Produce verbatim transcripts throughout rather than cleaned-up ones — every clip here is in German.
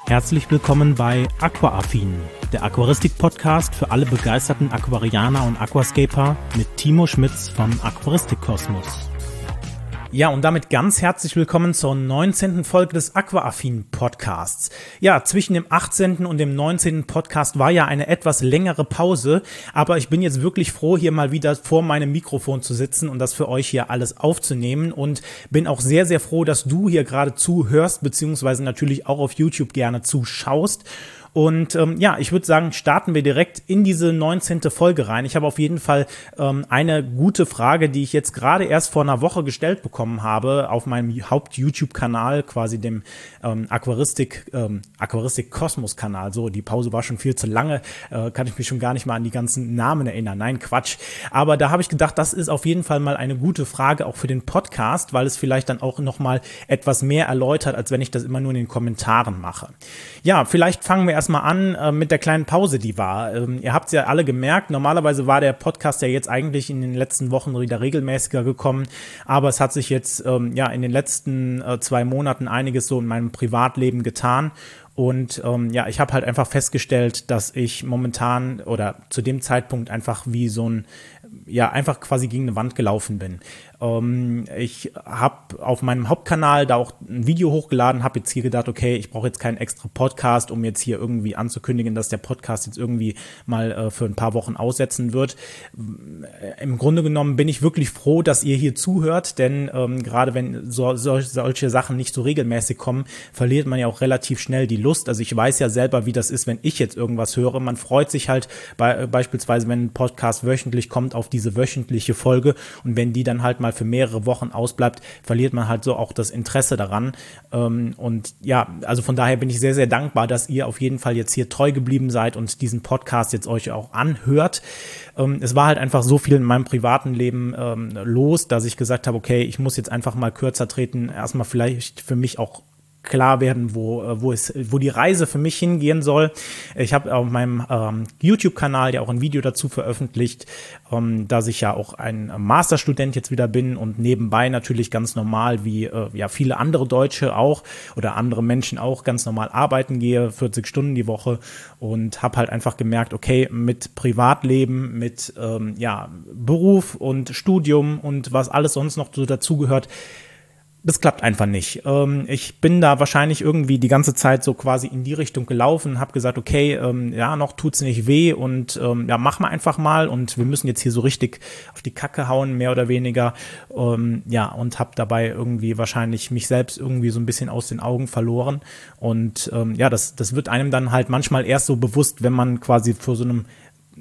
Herzlich willkommen bei Aquaaffin, der Aquaristik-Podcast für alle begeisterten Aquarianer und Aquascaper mit Timo Schmitz vom Aquaristik-Kosmos. Ja, und damit ganz herzlich willkommen zur neunzehnten Folge des Aquaaffin-Podcasts. Ja, zwischen dem achtzehnten und dem neunzehnten Podcast war ja eine etwas längere Pause, aber ich bin jetzt wirklich froh, hier mal wieder vor meinem Mikrofon zu sitzen und das für euch hier alles aufzunehmen und bin auch sehr, sehr froh, dass du hier gerade zuhörst, beziehungsweise natürlich auch auf YouTube gerne zuschaust. Und ähm, ja, ich würde sagen, starten wir direkt in diese neunzehnte Folge rein. Ich habe auf jeden Fall ähm, eine gute Frage, die ich jetzt gerade erst vor einer Woche gestellt bekommen habe auf meinem Haupt-YouTube-Kanal, quasi dem ähm, Aquaristik, ähm, Aquaristik-Kosmos-Kanal. So, die Pause war schon viel zu lange, äh, kann ich mich schon gar nicht mal an die ganzen Namen erinnern. Nein, Quatsch. Aber da habe ich gedacht, das ist auf jeden Fall mal eine gute Frage auch für den Podcast, weil es vielleicht dann auch nochmal etwas mehr erläutert, als wenn ich das immer nur in den Kommentaren mache. Ja, vielleicht fangen wir erst mal an äh, mit der kleinen Pause, die war. Ähm, ihr habt es ja alle gemerkt, normalerweise war der Podcast ja jetzt eigentlich in den letzten Wochen wieder regelmäßiger gekommen, aber es hat sich jetzt ähm, ja in den letzten äh, zwei Monaten einiges so in meinem Privatleben getan. Und ähm, ja, ich habe halt einfach festgestellt, dass ich momentan oder zu dem Zeitpunkt einfach wie so ein, ja, einfach quasi gegen eine Wand gelaufen bin. Ähm, ich habe auf meinem Hauptkanal da auch ein Video hochgeladen, habe jetzt hier gedacht, okay, ich brauche jetzt keinen extra Podcast, um jetzt hier irgendwie anzukündigen, dass der Podcast jetzt irgendwie mal äh, für ein paar Wochen aussetzen wird. Im Grunde genommen bin ich wirklich froh, dass ihr hier zuhört, denn ähm, gerade wenn so, so, solche Sachen nicht so regelmäßig kommen, verliert man ja auch relativ schnell die Lust. Also ich weiß ja selber, wie das ist, wenn ich jetzt irgendwas höre. Man freut sich halt bei, beispielsweise, wenn ein Podcast wöchentlich kommt, auf diese wöchentliche Folge, und wenn die dann halt mal für mehrere Wochen ausbleibt, verliert man halt so auch das Interesse daran. Ähm, und ja, also von daher bin ich sehr, sehr dankbar, dass ihr auf jeden Fall jetzt hier treu geblieben seid und diesen Podcast jetzt euch auch anhört. Ähm, es war halt einfach so viel in meinem privaten Leben ähm, los, dass ich gesagt habe, okay, ich muss jetzt einfach mal kürzer treten, erstmal vielleicht für mich auch klar werden, wo wo es wo die Reise für mich hingehen soll. Ich habe auf meinem ähm, YouTube-Kanal ja auch ein Video dazu veröffentlicht, ähm, dass ich ja auch ein Masterstudent jetzt wieder bin und nebenbei natürlich ganz normal, wie äh, ja viele andere Deutsche auch oder andere Menschen auch, ganz normal arbeiten gehe, vierzig Stunden die Woche, und habe halt einfach gemerkt, okay, mit Privatleben, mit ähm, ja Beruf und Studium und was alles sonst noch so dazugehört, das klappt einfach nicht. Ähm, ich bin da wahrscheinlich irgendwie die ganze Zeit so quasi in die Richtung gelaufen, habe gesagt, okay, ähm, ja, noch tut's nicht weh und ähm, ja, mach mal einfach mal, und wir müssen jetzt hier so richtig auf die Kacke hauen, mehr oder weniger. Ähm, ja, und habe dabei irgendwie wahrscheinlich mich selbst irgendwie so ein bisschen aus den Augen verloren. Und ähm, ja, das, das wird einem dann halt manchmal erst so bewusst, wenn man quasi vor so einem,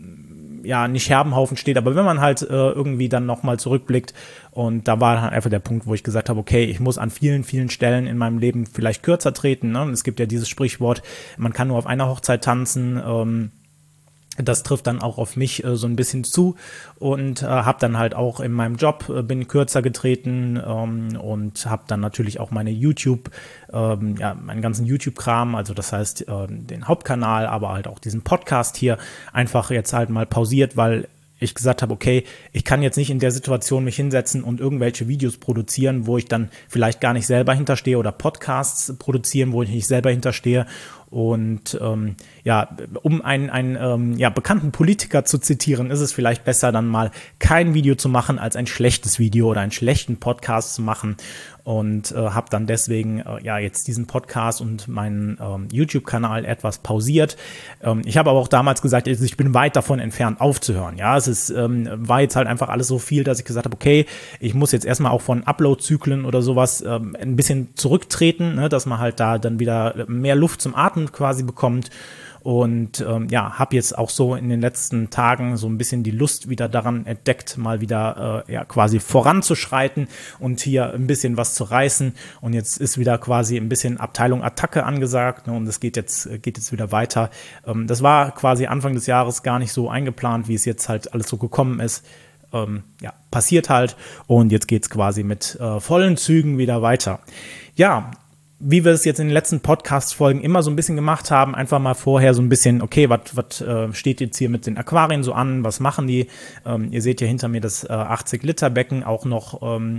ja, nicht Scherbenhaufen steht, aber wenn man halt äh, irgendwie dann nochmal zurückblickt, und da war dann einfach der Punkt, wo ich gesagt habe, okay, ich muss an vielen, vielen Stellen in meinem Leben vielleicht kürzer treten, ne? Es gibt ja dieses Sprichwort, man kann nur auf einer Hochzeit tanzen, ähm, das trifft dann auch auf mich äh, so ein bisschen zu, und äh, habe dann halt auch in meinem Job, äh, bin kürzer getreten ähm, und habe dann natürlich auch meine YouTube, ähm, ja, meinen ganzen YouTube-Kram, also das heißt äh, den Hauptkanal, aber halt auch diesen Podcast hier einfach jetzt halt mal pausiert, weil ich gesagt habe, okay, ich kann jetzt nicht in der Situation mich hinsetzen und irgendwelche Videos produzieren, wo ich dann vielleicht gar nicht selber hinterstehe, oder Podcasts produzieren, wo ich nicht selber hinterstehe. Und ähm, ja, um einen, einen ähm, ja, bekannten Politiker zu zitieren, ist es vielleicht besser, dann mal kein Video zu machen, als ein schlechtes Video oder einen schlechten Podcast zu machen. Und äh, habe dann deswegen äh, ja jetzt diesen Podcast und meinen ähm, YouTube-Kanal etwas pausiert. Ähm, ich habe aber auch damals gesagt, ich bin weit davon entfernt aufzuhören. Ja, es ist, ähm, war jetzt halt einfach alles so viel, dass ich gesagt habe, okay, ich muss jetzt erstmal auch von Upload-Zyklen oder sowas ähm, ein bisschen zurücktreten, ne, dass man halt da dann wieder mehr Luft zum Atmen quasi bekommt. Und ähm, ja, habe jetzt auch so in den letzten Tagen so ein bisschen die Lust wieder daran entdeckt, mal wieder äh, ja quasi voranzuschreiten und hier ein bisschen was zu reißen. Und jetzt ist wieder quasi ein bisschen Abteilung Attacke angesagt, ne, und es geht jetzt geht jetzt wieder weiter. Ähm, das war quasi Anfang des Jahres gar nicht so eingeplant, wie es jetzt halt alles so gekommen ist. Ähm, ja, passiert halt, und jetzt geht's quasi mit äh, vollen Zügen wieder weiter. Ja, wie wir es jetzt in den letzten Podcast-Folgen immer so ein bisschen gemacht haben, einfach mal vorher so ein bisschen, okay, was äh, steht jetzt hier mit den Aquarien so an, was machen die? Ähm, ihr seht ja hinter mir das äh, achtzig Liter Becken, auch noch ähm,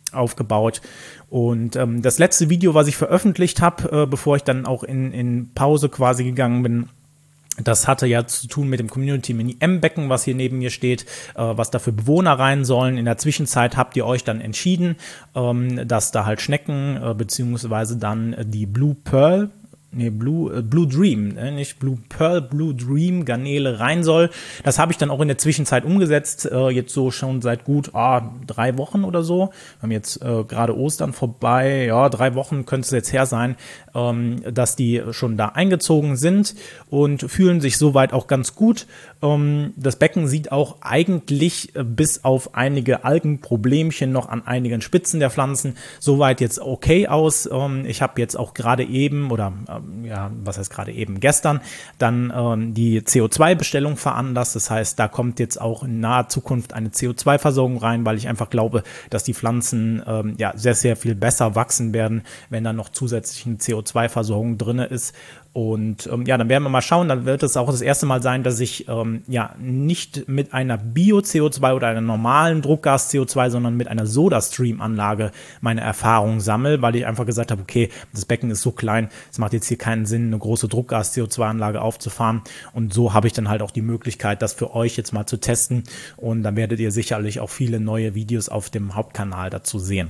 aufgebaut. Und ähm, das letzte Video, was ich veröffentlicht habe, äh, bevor ich dann auch in, in Pause quasi gegangen bin, das hatte ja zu tun mit dem Community Mini M-Becken, was hier neben mir steht, äh, was da für Bewohner rein sollen. In der Zwischenzeit habt ihr euch dann entschieden, ähm, dass da halt Schnecken äh, beziehungsweise dann äh, die Blue Pearl, nee, Blue, äh, Blue Dream, äh, nicht Blue Pearl, Blue Dream Garnele rein soll. Das habe ich dann auch in der Zwischenzeit umgesetzt, äh, jetzt so schon seit gut ah, drei Wochen oder so. Wir haben jetzt äh, gerade Ostern vorbei, ja, drei Wochen könnte es jetzt her sein, ähm, dass die schon da eingezogen sind und fühlen sich soweit auch ganz gut. Ähm, das Becken sieht auch eigentlich äh, bis auf einige Algenproblemchen noch an einigen Spitzen der Pflanzen soweit jetzt okay aus. Ähm, ich habe jetzt auch gerade eben oder ähm, ja, was heißt gerade eben, gestern dann ähm, die C O zwei Bestellung veranlasst. Das heißt, da kommt jetzt auch in naher Zukunft eine C O zwei Versorgung rein, weil ich einfach glaube, dass die Pflanzen ähm, ja sehr, sehr viel besser wachsen werden, wenn da noch zusätzlich eine C O zwei Versorgung drin ist. Und ähm, ja, dann werden wir mal schauen, dann wird es auch das erste Mal sein, dass ich ähm, ja nicht mit einer Bio-C O zwei oder einer normalen Druckgas-C O zwei, sondern mit einer Soda-Stream-Anlage meine Erfahrungen sammle, weil ich einfach gesagt habe, okay, das Becken ist so klein, es macht jetzt hier keinen Sinn, eine große Druckgas-C O zwei Anlage aufzufahren. Und so habe ich dann halt auch die Möglichkeit, das für euch jetzt mal zu testen. Und dann werdet ihr sicherlich auch viele neue Videos auf dem Hauptkanal dazu sehen.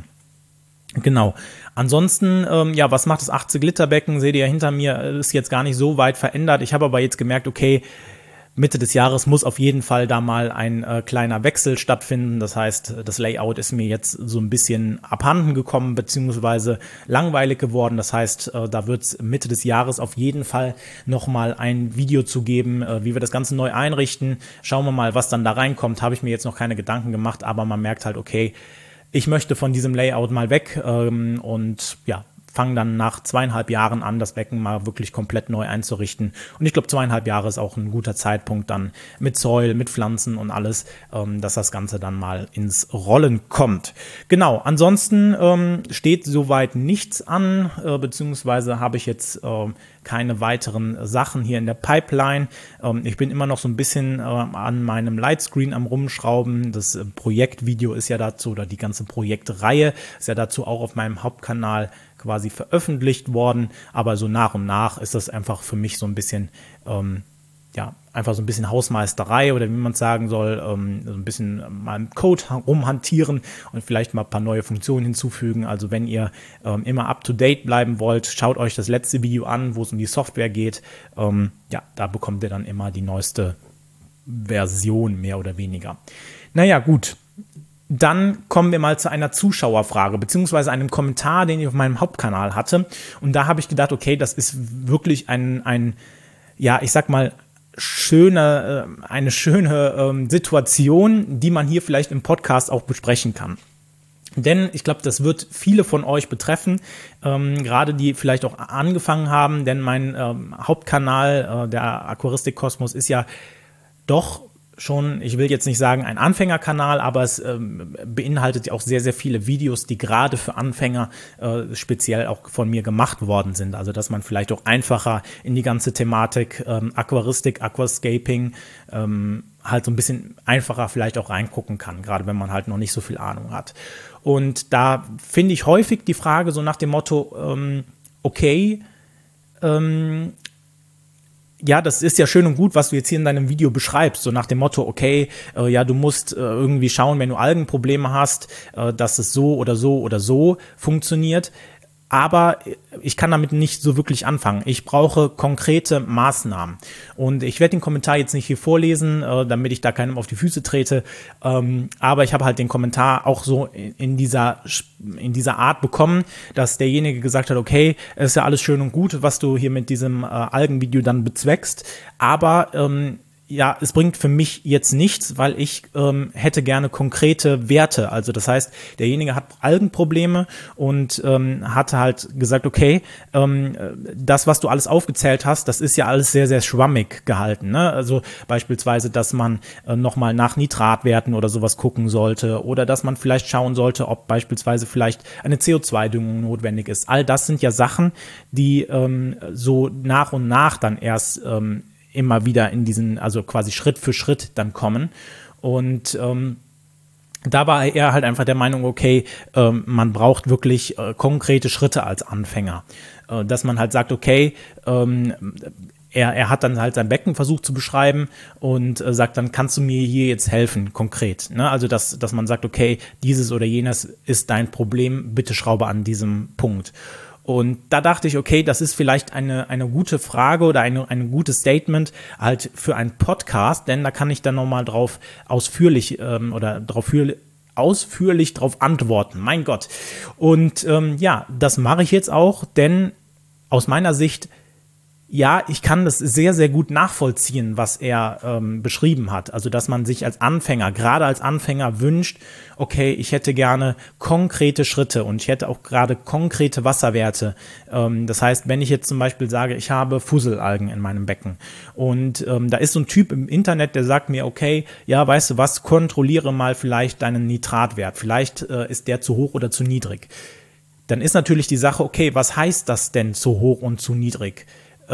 Genau. Ansonsten, ähm, ja, was macht das achtzig Liter Becken? Seht ihr hinter mir, ist jetzt gar nicht so weit verändert. Ich habe aber jetzt gemerkt, okay, Mitte des Jahres muss auf jeden Fall da mal ein äh, kleiner Wechsel stattfinden. Das heißt, das Layout ist mir jetzt so ein bisschen abhanden gekommen, beziehungsweise langweilig geworden. Das heißt, äh, da wird es Mitte des Jahres auf jeden Fall nochmal ein Video zu geben, äh, wie wir das Ganze neu einrichten. Schauen wir mal, was dann da reinkommt. Habe ich mir jetzt noch keine Gedanken gemacht, aber man merkt halt, okay, ich möchte von diesem Layout mal weg ähm, und ja, fange dann nach zweieinhalb Jahren an, das Becken mal wirklich komplett neu einzurichten. Und ich glaube, zweieinhalb Jahre ist auch ein guter Zeitpunkt dann mit Soil, mit Pflanzen und alles, ähm, dass das Ganze dann mal ins Rollen kommt. Genau, ansonsten ähm, steht soweit nichts an, äh, beziehungsweise habe ich jetzt äh, keine weiteren Sachen hier in der Pipeline. Ähm, ich bin immer noch so ein bisschen äh, an meinem Lightscreen am Rumschrauben. Das äh, Projektvideo ist ja dazu, oder die ganze Projektreihe ist ja dazu auch auf meinem Hauptkanal quasi veröffentlicht worden, aber so nach und nach ist das einfach für mich so ein bisschen, ähm, ja, einfach so ein bisschen Hausmeisterei oder wie man es sagen soll, ähm, so ein bisschen mal im Code rumhantieren und vielleicht mal ein paar neue Funktionen hinzufügen. Also wenn ihr ähm, immer up-to-date bleiben wollt, schaut euch das letzte Video an, wo es um die Software geht. Ähm, ja, da bekommt ihr dann immer die neueste Version, mehr oder weniger. Naja, gut. Dann kommen wir mal zu einer Zuschauerfrage, beziehungsweise einem Kommentar, den ich auf meinem Hauptkanal hatte. Und da habe ich gedacht, okay, das ist wirklich ein, ein ja, ich sag mal, schöne, eine schöne ähm, Situation, die man hier vielleicht im Podcast auch besprechen kann. Denn ich glaube, das wird viele von euch betreffen, ähm, gerade die vielleicht auch angefangen haben, denn mein ähm, Hauptkanal, äh, der Aquaristik Kosmos, ist ja doch schon, ich will jetzt nicht sagen ein Anfängerkanal, aber es ähm, beinhaltet ja auch sehr, sehr viele Videos, die gerade für Anfänger äh, speziell auch von mir gemacht worden sind. Also dass man vielleicht auch einfacher in die ganze Thematik ähm, Aquaristik, Aquascaping ähm, halt so ein bisschen einfacher vielleicht auch reingucken kann, gerade wenn man halt noch nicht so viel Ahnung hat. Und da finde ich häufig die Frage so nach dem Motto, ähm, okay, ähm, ja, das ist ja schön und gut, was du jetzt hier in deinem Video beschreibst, so nach dem Motto, okay, äh, ja, du musst äh, irgendwie schauen, wenn du Algenprobleme hast, äh, dass es so oder so oder so funktioniert. Aber ich kann damit nicht so wirklich anfangen. Ich brauche konkrete Maßnahmen. Und ich werde den Kommentar jetzt nicht hier vorlesen, äh, damit ich da keinem auf die Füße trete. Ähm, aber ich habe halt den Kommentar auch so in dieser, in dieser Art bekommen, dass derjenige gesagt hat, okay, es ist ja alles schön und gut, was du hier mit diesem äh, Algenvideo dann bezweckst. Aber ähm, ja, es bringt für mich jetzt nichts, weil ich ähm, hätte gerne konkrete Werte. Also das heißt, derjenige hat Algenprobleme und ähm, hatte halt gesagt, okay, ähm, das, was du alles aufgezählt hast, das ist ja alles sehr, sehr schwammig gehalten. Ne? Also beispielsweise, dass man äh, nochmal nach Nitratwerten oder sowas gucken sollte oder dass man vielleicht schauen sollte, ob beispielsweise vielleicht eine C O zwei Düngung notwendig ist. All das sind ja Sachen, die ähm, so nach und nach dann erst ähm, immer wieder in diesen, also quasi Schritt für Schritt dann kommen. Und ähm, da war er halt einfach der Meinung, okay, ähm, man braucht wirklich äh, konkrete Schritte als Anfänger. Äh, dass man halt sagt, okay, ähm, er, er hat dann halt sein Becken versucht zu beschreiben und äh, sagt dann, kannst du mir hier jetzt helfen, konkret. Ne? Also, dass, dass man sagt, okay, dieses oder jenes ist dein Problem, bitte schraube an diesem Punkt. Und da dachte ich, okay, das ist vielleicht eine, eine gute Frage oder eine, ein gutes Statement halt für einen Podcast, denn da kann ich dann nochmal drauf ausführlich ähm, oder drauf ausführlich drauf antworten. Mein Gott. Und ähm, ja, das mache ich jetzt auch, denn aus meiner Sicht, ja, ich kann das sehr, sehr gut nachvollziehen, was er ähm, beschrieben hat. Also, dass man sich als Anfänger, gerade als Anfänger wünscht, okay, ich hätte gerne konkrete Schritte und ich hätte auch gerade konkrete Wasserwerte. Ähm, das heißt, wenn ich jetzt zum Beispiel sage, ich habe Fusselalgen in meinem Becken und ähm, da ist so ein Typ im Internet, der sagt mir, okay, ja, weißt du was, kontrolliere mal vielleicht deinen Nitratwert. Vielleicht äh, ist der zu hoch oder zu niedrig. Dann ist natürlich die Sache, okay, was heißt das denn zu hoch und zu niedrig?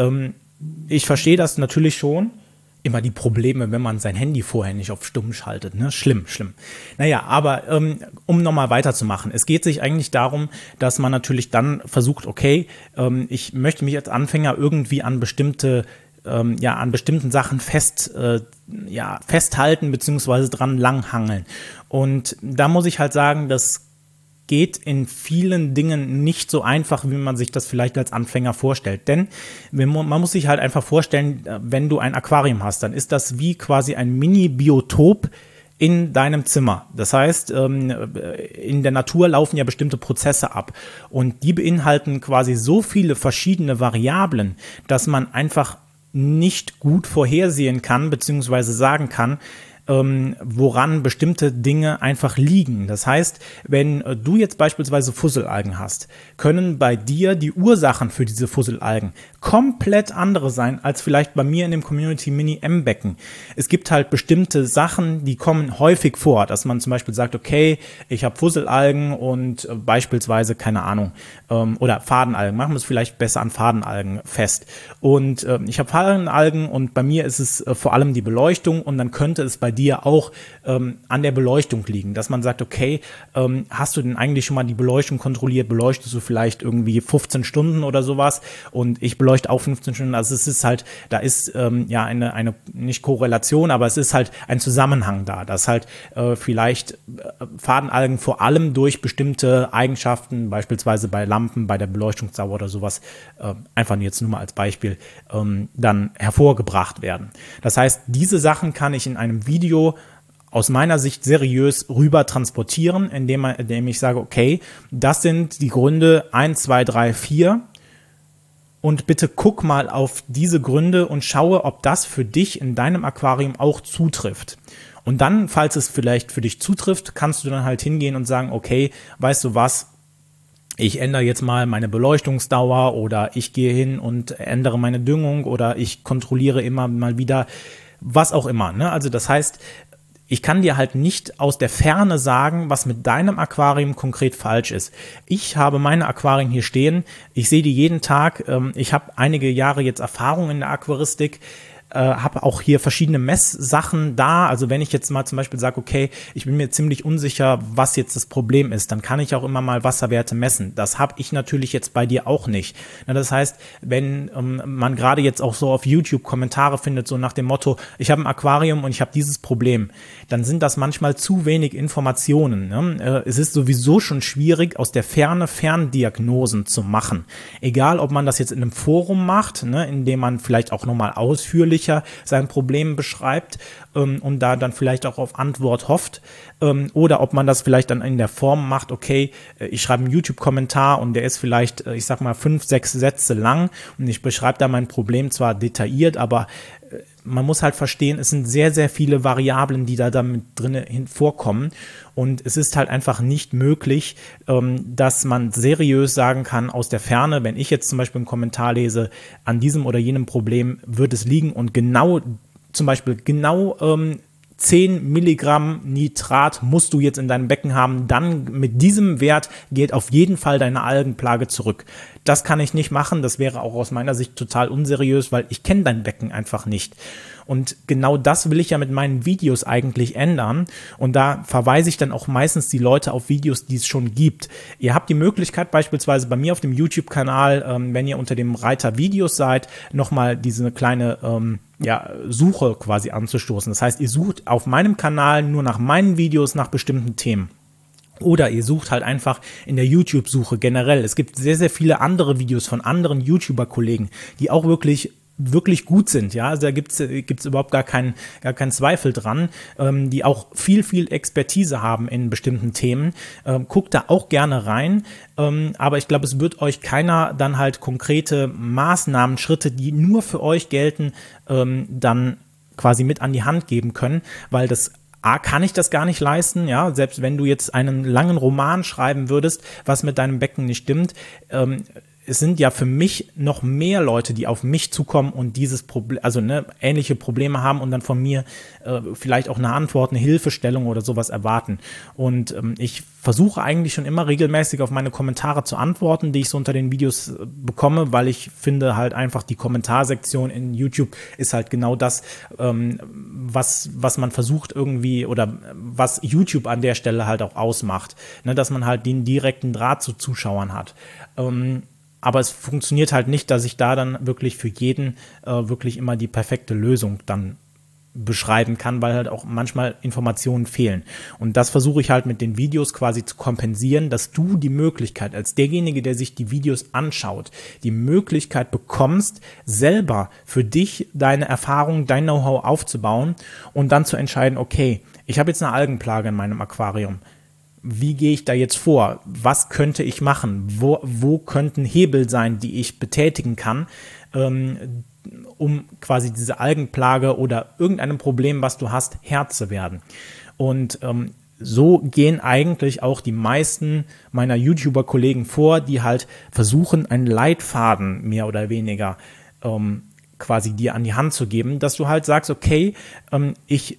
Ich verstehe das natürlich schon. Immer die Probleme, wenn man sein Handy vorher nicht auf Stumm schaltet. Ne? Schlimm, schlimm. Naja, aber ähm, um nochmal weiterzumachen. Es geht sich eigentlich darum, dass man natürlich dann versucht, okay, ähm, ich möchte mich als Anfänger irgendwie an bestimmte, ähm, ja, an bestimmten Sachen fest, äh, ja, festhalten beziehungsweise dran langhangeln. Und da muss ich halt sagen, dass geht in vielen Dingen nicht so einfach, wie man sich das vielleicht als Anfänger vorstellt. Denn man muss sich halt einfach vorstellen, wenn du ein Aquarium hast, dann ist das wie quasi ein Mini-Biotop in deinem Zimmer. Das heißt, in der Natur laufen ja bestimmte Prozesse ab und die beinhalten quasi so viele verschiedene Variablen, dass man einfach nicht gut vorhersehen kann, beziehungsweise sagen kann, Ähm, woran bestimmte Dinge einfach liegen. Das heißt, wenn äh, du jetzt beispielsweise Fusselalgen hast, können bei dir die Ursachen für diese Fusselalgen komplett andere sein, als vielleicht bei mir in dem Community Mini M-Becken. Es gibt halt bestimmte Sachen, die kommen häufig vor, dass man zum Beispiel sagt, okay, ich habe Fusselalgen und äh, beispielsweise, keine Ahnung, ähm, oder Fadenalgen, machen wir es vielleicht besser an Fadenalgen fest. Und äh, ich habe Fadenalgen und bei mir ist es äh, vor allem die Beleuchtung und dann könnte es bei dir auch ähm, an der Beleuchtung liegen, dass man sagt, okay, ähm, hast du denn eigentlich schon mal die Beleuchtung kontrolliert, beleuchtest du vielleicht irgendwie fünfzehn Stunden oder sowas und ich beleuchte auch fünfzehn Stunden, also es ist halt, da ist ähm, ja eine, eine, nicht Korrelation, aber es ist halt ein Zusammenhang da, dass halt äh, vielleicht äh, Fadenalgen vor allem durch bestimmte Eigenschaften, beispielsweise bei Lampen, bei der Beleuchtungsdauer oder sowas, äh, einfach jetzt nur mal als Beispiel, ähm, dann hervorgebracht werden. Das heißt, diese Sachen kann ich in einem Video Video aus meiner Sicht seriös rüber transportieren, indem, man, indem ich sage, okay, das sind die Gründe eins, zwei, drei, vier und bitte guck mal auf diese Gründe und schaue, ob das für dich in deinem Aquarium auch zutrifft. Und dann, falls es vielleicht für dich zutrifft, kannst du dann halt hingehen und sagen, okay, weißt du was, ich ändere jetzt mal meine Beleuchtungsdauer oder ich gehe hin und ändere meine Düngung oder ich kontrolliere immer mal wieder was auch immer, ne? Also das heißt, ich kann dir halt nicht aus der Ferne sagen, was mit deinem Aquarium konkret falsch ist. Ich habe meine Aquarien hier stehen, ich sehe die jeden Tag, ich habe einige Jahre jetzt Erfahrung in der Aquaristik, äh, habe auch hier verschiedene Messsachen da, also wenn ich jetzt mal zum Beispiel sage, okay, ich bin mir ziemlich unsicher, was jetzt das Problem ist, dann kann ich auch immer mal Wasserwerte messen. Das habe ich natürlich jetzt bei dir auch nicht. Na, das heißt, wenn ähm, man gerade jetzt auch so auf YouTube Kommentare findet, so nach dem Motto, ich habe ein Aquarium und ich habe dieses Problem, dann sind das manchmal zu wenig Informationen. Ne? Äh, es ist sowieso schon schwierig, aus der Ferne Ferndiagnosen zu machen. Egal, ob man das jetzt in einem Forum macht, ne, indem man vielleicht auch nochmal ausführlich sein Problem beschreibt ähm, und da dann vielleicht auch auf Antwort hofft ähm, oder ob man das vielleicht dann in der Form macht, okay, äh, ich schreibe einen YouTube-Kommentar und der ist vielleicht, äh, ich sag mal, fünf, sechs Sätze lang und ich beschreibe da mein Problem zwar detailliert, aber äh, man muss halt verstehen, es sind sehr, sehr viele Variablen, die da damit drin vorkommen und es ist halt einfach nicht möglich, ähm, dass man seriös sagen kann aus der Ferne, wenn ich jetzt zum Beispiel einen Kommentar lese, an diesem oder jenem Problem wird es liegen und genau, zum Beispiel genau ähm, zehn Milligramm Nitrat musst du jetzt in deinem Becken haben, dann mit diesem Wert geht auf jeden Fall deine Algenplage zurück. Das kann ich nicht machen, das wäre auch aus meiner Sicht total unseriös, weil ich kenne dein Becken einfach nicht. Und genau das will ich ja mit meinen Videos eigentlich ändern. Und da verweise ich dann auch meistens die Leute auf Videos, die es schon gibt. Ihr habt die Möglichkeit beispielsweise bei mir auf dem YouTube-Kanal, ähm, wenn ihr unter dem Reiter Videos seid, nochmal diese kleine ähm, ja, Suche quasi anzustoßen. Das heißt, ihr sucht auf meinem Kanal nur nach meinen Videos nach bestimmten Themen. Oder ihr sucht halt einfach in der YouTube-Suche generell. Es gibt sehr, sehr viele andere Videos von anderen YouTuber-Kollegen, die auch wirklich wirklich gut sind, ja, also da gibt's gibt's überhaupt gar keinen gar keinen Zweifel dran, ähm, die auch viel viel Expertise haben in bestimmten Themen. Ähm, guckt da auch gerne rein, ähm, aber ich glaube, es wird euch keiner dann halt konkrete Maßnahmen, Schritte, die nur für euch gelten, ähm, dann quasi mit an die Hand geben können, weil das A, kann ich das gar nicht leisten, ja, selbst wenn du jetzt einen langen Roman schreiben würdest, was mit deinem Becken nicht stimmt, ähm, es sind ja für mich noch mehr Leute, die auf mich zukommen und dieses Problem, also ne, ähnliche Probleme haben und dann von mir äh, vielleicht auch eine Antwort, eine Hilfestellung oder sowas erwarten. Und ähm, ich versuche eigentlich schon immer regelmäßig auf meine Kommentare zu antworten, die ich so unter den Videos äh, bekomme, weil ich finde halt einfach, die Kommentarsektion in YouTube ist halt genau das, ähm, was, was man versucht irgendwie oder was YouTube an der Stelle halt auch ausmacht, ne, dass man halt den direkten Draht zu Zuschauern hat. Ähm, Aber es funktioniert halt nicht, dass ich da dann wirklich für jeden äh, wirklich immer die perfekte Lösung dann beschreiben kann, weil halt auch manchmal Informationen fehlen. Und das versuche ich halt mit den Videos quasi zu kompensieren, dass du die Möglichkeit als derjenige, der sich die Videos anschaut, die Möglichkeit bekommst, selber für dich deine Erfahrung, dein Know-how aufzubauen und dann zu entscheiden, okay, ich habe jetzt eine Algenplage in meinem Aquarium. Wie gehe ich da jetzt vor? Was könnte ich machen? Wo, wo könnten Hebel sein, die ich betätigen kann, ähm, um quasi diese Algenplage oder irgendeinem Problem, was du hast, Herr zu werden? Und ähm, so gehen eigentlich auch die meisten meiner YouTuber-Kollegen vor, die halt versuchen, einen Leitfaden mehr oder weniger ähm, quasi dir an die Hand zu geben, dass du halt sagst, okay, ähm, ich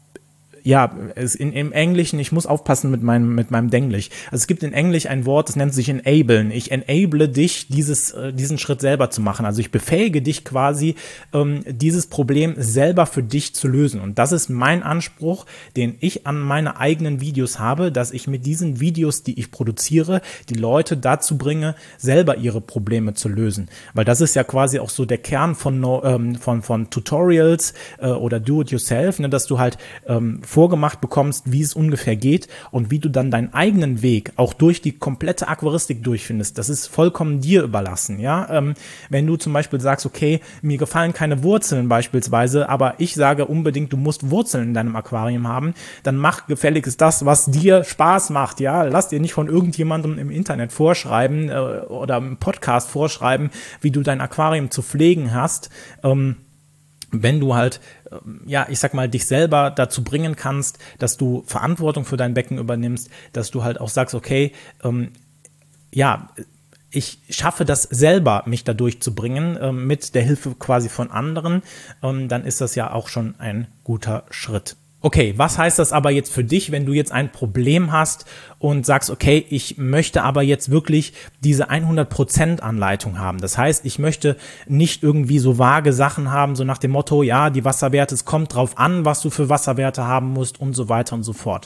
ja, es in, im Englischen, ich muss aufpassen mit meinem, mit meinem Denglisch. Also es gibt in Englisch ein Wort, das nennt sich enablen. Ich enable dich, dieses, äh, diesen Schritt selber zu machen. Also ich befähige dich quasi, ähm, dieses Problem selber für dich zu lösen. Und das ist mein Anspruch, den ich an meine eigenen Videos habe, dass ich mit diesen Videos, die ich produziere, die Leute dazu bringe, selber ihre Probleme zu lösen. Weil das ist ja quasi auch so der Kern von, ähm, von, von Tutorials äh, oder Do-it-yourself, ne, dass du halt ähm, vorgemacht bekommst, wie es ungefähr geht und wie du dann deinen eigenen Weg auch durch die komplette Aquaristik durchfindest. Das ist vollkommen dir überlassen, ja. Ähm, wenn du zum Beispiel sagst, okay, mir gefallen keine Wurzeln beispielsweise, aber ich sage unbedingt, du musst Wurzeln in deinem Aquarium haben, dann mach gefälligst das, was dir Spaß macht, ja. Lass dir nicht von irgendjemandem im Internet vorschreiben äh, oder im Podcast vorschreiben, wie du dein Aquarium zu pflegen hast. Ähm, wenn du halt, ja, ich sag mal, dich selber dazu bringen kannst, dass du Verantwortung für dein Becken übernimmst, dass du halt auch sagst, okay, ähm, ja, ich schaffe das selber, mich da durchzubringen, ähm, mit der Hilfe quasi von anderen, ähm, dann ist das ja auch schon ein guter Schritt. Okay, was heißt das aber jetzt für dich, wenn du jetzt ein Problem hast und sagst, okay, ich möchte aber jetzt wirklich diese hundert Prozent Anleitung haben. Das heißt, ich möchte nicht irgendwie so vage Sachen haben, so nach dem Motto, ja, die Wasserwerte, es kommt drauf an, was du für Wasserwerte haben musst und so weiter und so fort.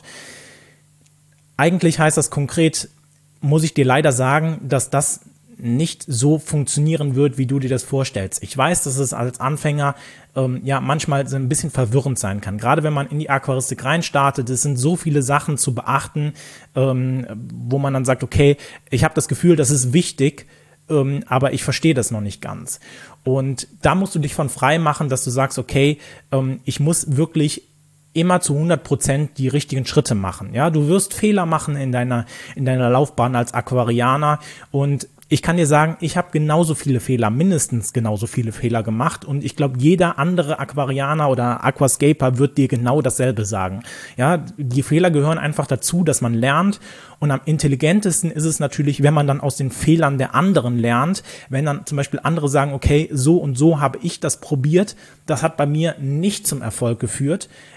Eigentlich heißt das konkret, muss ich dir leider sagen, dass das nicht so funktionieren wird, wie du dir das vorstellst. Ich weiß, dass es als Anfänger ähm, ja manchmal so ein bisschen verwirrend sein kann. Gerade wenn man in die Aquaristik reinstartet, es sind so viele Sachen zu beachten, ähm, wo man dann sagt, okay, ich habe das Gefühl, das ist wichtig, ähm, aber ich verstehe das noch nicht ganz. Und da musst du dich von frei machen, dass du sagst, okay, ähm, ich muss wirklich immer zu hundert Prozent die richtigen Schritte machen. Ja, du wirst Fehler machen in deiner, in deiner Laufbahn als Aquarianer und ich kann dir sagen, ich habe genauso viele Fehler, mindestens genauso viele Fehler gemacht und ich glaube, jeder andere Aquarianer oder Aquascaper wird dir genau dasselbe sagen. Ja, die Fehler gehören einfach dazu, dass man lernt und am intelligentesten ist es natürlich, wenn man dann aus den Fehlern der anderen lernt, wenn dann zum Beispiel andere sagen, okay, so und so habe ich das probiert, das hat bei mir nicht zum Erfolg geführt,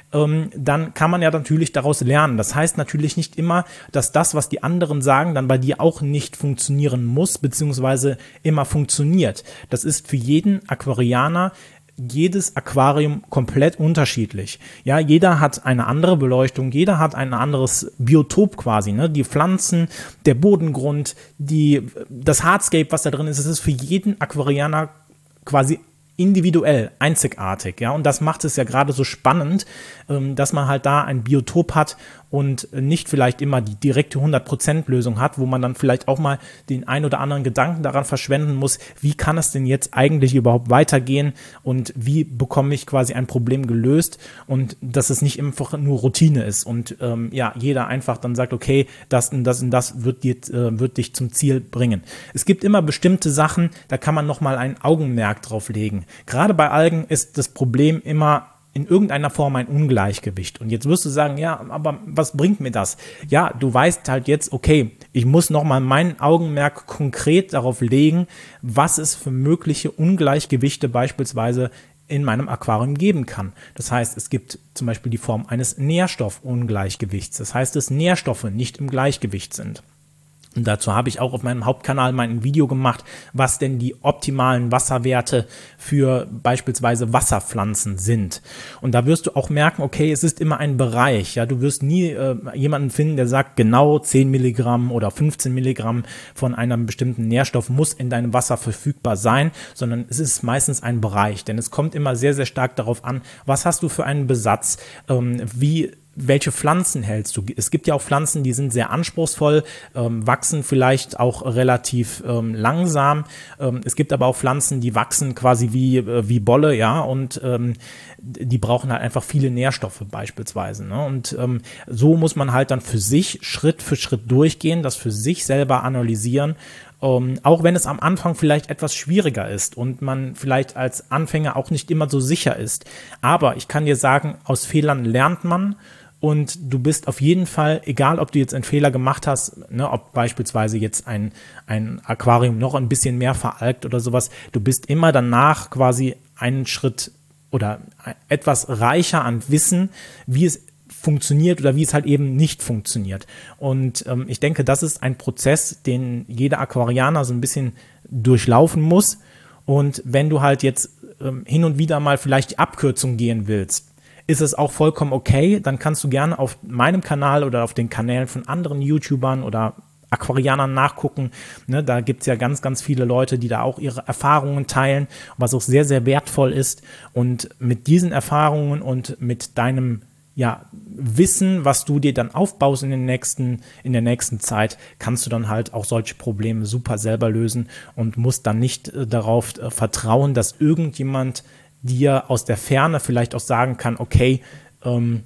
ähm, dann kann man ja natürlich daraus lernen. Das heißt natürlich nicht immer, dass das, was die anderen sagen, dann bei dir auch nicht funktionieren muss, beziehungsweise immer funktioniert. Das ist für jeden Aquarianer jedes Aquarium komplett unterschiedlich. Ja, jeder hat eine andere Beleuchtung, jeder hat ein anderes Biotop quasi, ne? Die Pflanzen, der Bodengrund, die, das Hardscape, was da drin ist, es ist für jeden Aquarianer quasi individuell, einzigartig, ja, und das macht es ja gerade so spannend, ähm, dass man halt da ein Biotop hat und nicht vielleicht immer die direkte hundert Prozent Lösung hat, wo man dann vielleicht auch mal den ein oder anderen Gedanken daran verschwenden muss, wie kann es denn jetzt eigentlich überhaupt weitergehen und wie bekomme ich quasi ein Problem gelöst und dass es nicht einfach nur Routine ist und ähm, ja, jeder einfach dann sagt, okay, das und das und das wird, dir, äh, wird dich zum Ziel bringen. Es gibt immer bestimmte Sachen, da kann man nochmal ein Augenmerk drauf legen. Gerade bei Algen ist das Problem immer in irgendeiner Form ein Ungleichgewicht. Und jetzt wirst du sagen, ja, aber was bringt mir das? Ja, du weißt halt jetzt, okay, ich muss nochmal mein Augenmerk konkret darauf legen, was es für mögliche Ungleichgewichte beispielsweise in meinem Aquarium geben kann. Das heißt, es gibt zum Beispiel die Form eines Nährstoffungleichgewichts. Das heißt, dass Nährstoffe nicht im Gleichgewicht sind. Und dazu habe ich auch auf meinem Hauptkanal mal ein Video gemacht, was denn die optimalen Wasserwerte für beispielsweise Wasserpflanzen sind. Und da wirst du auch merken, okay, es ist immer ein Bereich. Ja, du wirst nie äh, jemanden finden, der sagt, genau zehn Milligramm oder fünfzehn Milligramm von einem bestimmten Nährstoff muss in deinem Wasser verfügbar sein, sondern es ist meistens ein Bereich. Denn es kommt immer sehr, sehr stark darauf an, was hast du für einen Besatz, ähm, wie welche Pflanzen hältst du? Es gibt ja auch Pflanzen, die sind sehr anspruchsvoll, ähm, wachsen vielleicht auch relativ ähm, langsam. Ähm, es gibt aber auch Pflanzen, die wachsen quasi wie, äh, wie Bolle, ja, und ähm, die brauchen halt einfach viele Nährstoffe beispielsweise, ne? Und ähm, so muss man halt dann für sich Schritt für Schritt durchgehen, das für sich selber analysieren. Um, auch wenn es am Anfang vielleicht etwas schwieriger ist und man vielleicht als Anfänger auch nicht immer so sicher ist. Aber ich kann dir sagen, aus Fehlern lernt man und du bist auf jeden Fall, egal ob du jetzt einen Fehler gemacht hast, ne, ob beispielsweise jetzt ein, ein Aquarium noch ein bisschen mehr veralgt oder sowas, du bist immer danach quasi einen Schritt oder etwas reicher an Wissen, wie es funktioniert oder wie es halt eben nicht funktioniert. Und ähm, ich denke, das ist ein Prozess, den jeder Aquarianer so ein bisschen durchlaufen muss. Und wenn du halt jetzt ähm, hin und wieder mal vielleicht die Abkürzung gehen willst, ist es auch vollkommen okay. Dann kannst du gerne auf meinem Kanal oder auf den Kanälen von anderen YouTubern oder Aquarianern nachgucken. Ne, da gibt es ja ganz, ganz viele Leute, die da auch ihre Erfahrungen teilen, was auch sehr, sehr wertvoll ist. Und mit diesen Erfahrungen und mit deinem ja, Wissen, was du dir dann aufbaust in den nächsten, in der nächsten Zeit, kannst du dann halt auch solche Probleme super selber lösen und musst dann nicht äh, darauf äh, vertrauen, dass irgendjemand dir aus der Ferne vielleicht auch sagen kann, okay, ähm,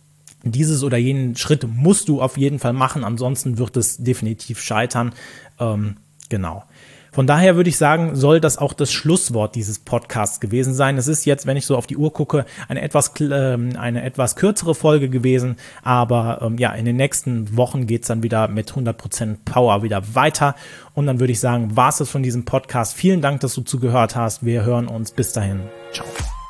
dieses oder jenen Schritt musst du auf jeden Fall machen, ansonsten wird es definitiv scheitern. Ähm, genau. Von daher würde ich sagen, soll das auch das Schlusswort dieses Podcasts gewesen sein. Es ist jetzt, wenn ich so auf die Uhr gucke, eine etwas, äh, eine etwas kürzere Folge gewesen, aber ähm, ja, in den nächsten Wochen geht es dann wieder mit hundert Prozent Power wieder weiter und dann würde ich sagen, war es das von diesem Podcast. Vielen Dank, dass du zugehört hast. Wir hören uns. Bis dahin. Ciao.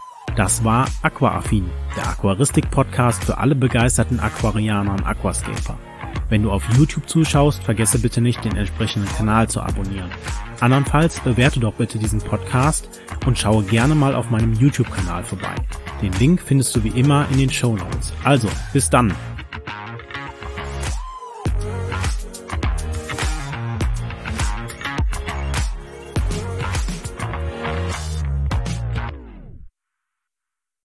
Das war Aquaaffin, der Aquaristik-Podcast für alle begeisterten Aquarianer und Aquascaper. Wenn du auf YouTube zuschaust, vergesse bitte nicht, den entsprechenden Kanal zu abonnieren. Andernfalls bewerte doch bitte diesen Podcast und schaue gerne mal auf meinem YouTube-Kanal vorbei. Den Link findest du wie immer in den Shownotes. Also, bis dann!